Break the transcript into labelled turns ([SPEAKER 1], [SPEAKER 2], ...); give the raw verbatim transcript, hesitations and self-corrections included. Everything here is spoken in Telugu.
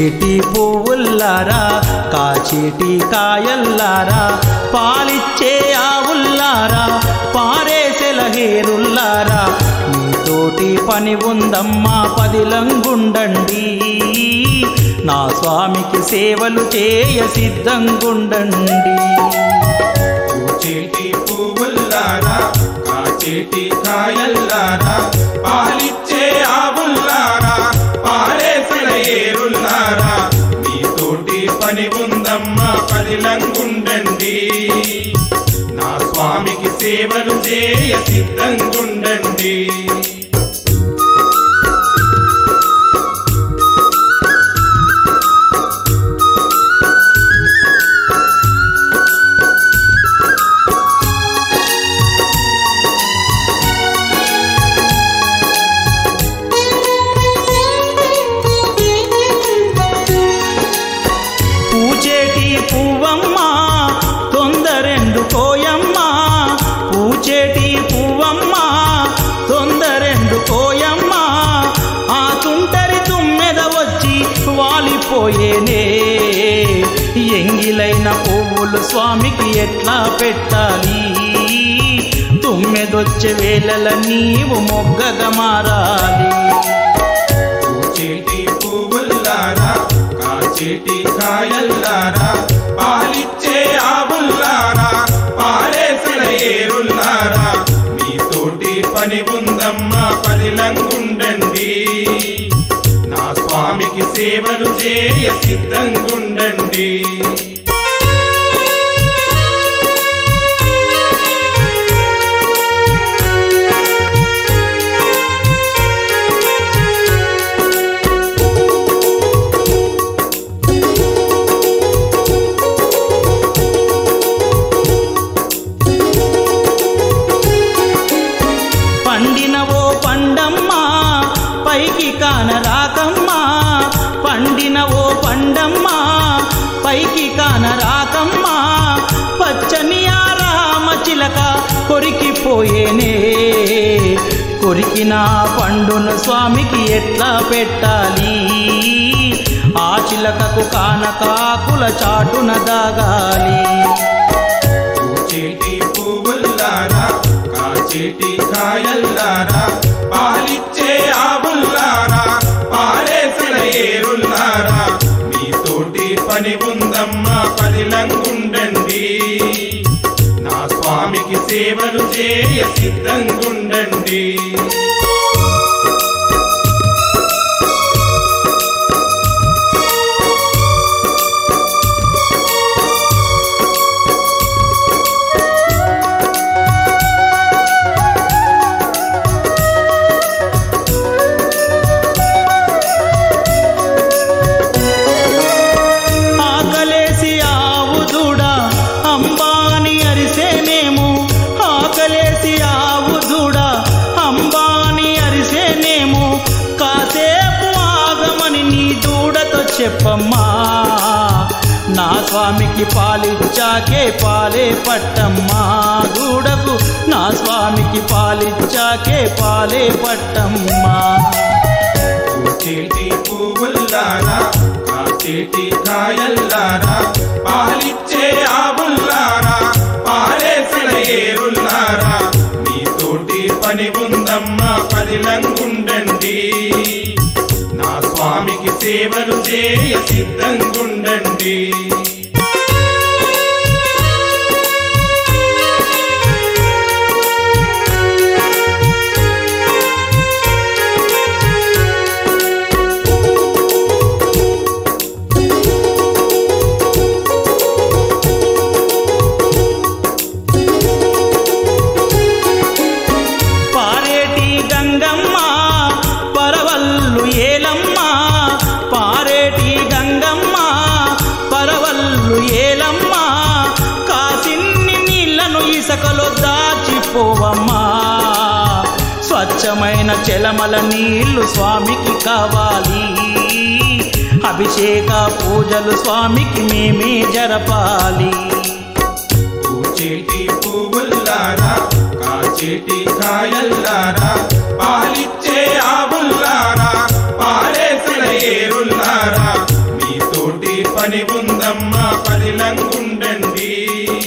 [SPEAKER 1] పూచేటి పువ్వుల్లారా కాచేటి కాయల్లారా పాలిచ్చే ఆవుల్లారా పారేసెల హేరుల్లారా మీతోటి పని ఉందమ్మా పదిలంగుండండి నా స్వామికి సేవలు చేయ సిద్ధంగుండండి
[SPEAKER 2] పూచేటి పువ్వుల్లారా కాచేటి కాయల్లారా పాలిచ్చే ఆవుల్లారా పారేసిన ఏరుల్లారా మీతోటి పని ఉందమ్మా పదిలంగుండండి నా స్వామికి సేవలు చేయ సిద్ధంగుండండి
[SPEAKER 1] పూచేటి పువ్వమ్మ తొందరెండు కోయమ్మ పూచేటి పువ్వమ్మ తొందరెండు కోయమ్మ ఆ తుంటరి తుమ్మెద వచ్చి వాలిపోయేనే ఎంగిలైన పువ్వులు స్వామికి ఎట్లా పెట్టాలి తుమ్మెదొచ్చే వేళల నీవు మొగ్గగా మారాలి
[SPEAKER 2] పూచేటి పువ్వుల్లారా కాచేటి కాయల్లారా పాలిచ్చే ఆవుల్లారా పారేసిన ఏరుల్లారా మీతోటి పని ఉందమ్మా పదిలంగుండండి నా స్వామికి సేవలు చేయ సిద్ధంగుండండి
[SPEAKER 1] పండినవో పండమ్మా పైకి కానరాకమ్మా పండినవో పండమ్మా పైకి కానరాకమ్మా పచ్చని ఆ రామ చిలక కొరికిపోయేనే కొరికిన పండును స్వామికి ఎట్లా పెట్టాలి ఆ చిలకకు కానకాకుల చాటున దాగాలి
[SPEAKER 2] పూచేటి పువ్వుల్లారా కాచేటి కాయల్లారా పాలిచ్చే ఆవుల్లారా పారేసిన ఏరుల్లారా మీతోటి పని ఉందమ్మా పదిలంగుండండి నా స్వామికి సేవలు చేయ సిద్ధంగుండండి
[SPEAKER 1] ఆకలేసి ఆవు దూడ అంబాని అరిసేనేమో ఆకలేసి ఆవు దూడ అంబాని అరిసేనేమో కాసేపు ఆగమని నీ దూడతో చెప్పమ్మా నా స్వామికి పాలిచ్చాకే పాలే పట్టమ్మా దూడకు నా స్వామికి పాలిచ్చాకే పాలే పట్టమ్మా
[SPEAKER 2] పూచేటి పువ్వుల్లారా కాచేటి కాయల్లారా పాలిచ్చే ఆవుల్లారా పారేసిన ఏరుల్లారా మీతోటి పని ఉందమ్మా పదిలంగుండండి నా స్వామికి సేవలు చేయ సిద్ధంగుండండి
[SPEAKER 1] పారేటి గంగమ్మ పరవల్లు ఏలమ్మ పారేటి గంగమ్మ పరవల్లు ఏలమ్మ కాసిన్ని నీళ్లను ఇసకలో దాచిపోవమ్మా స్వచ్ఛమైన చెలమల నీళ్లు స్వామికి కావాలి అభిషేక పూజలు స్వామికి మేమే జరపాలి
[SPEAKER 2] పూచేటి పువ్వుల్లారా కాచేటి కాయల్లారా పాలిచ్చే ఆవుల్లారా పారేసిన ఏరుల్లారా మీ పదిలంగుండండి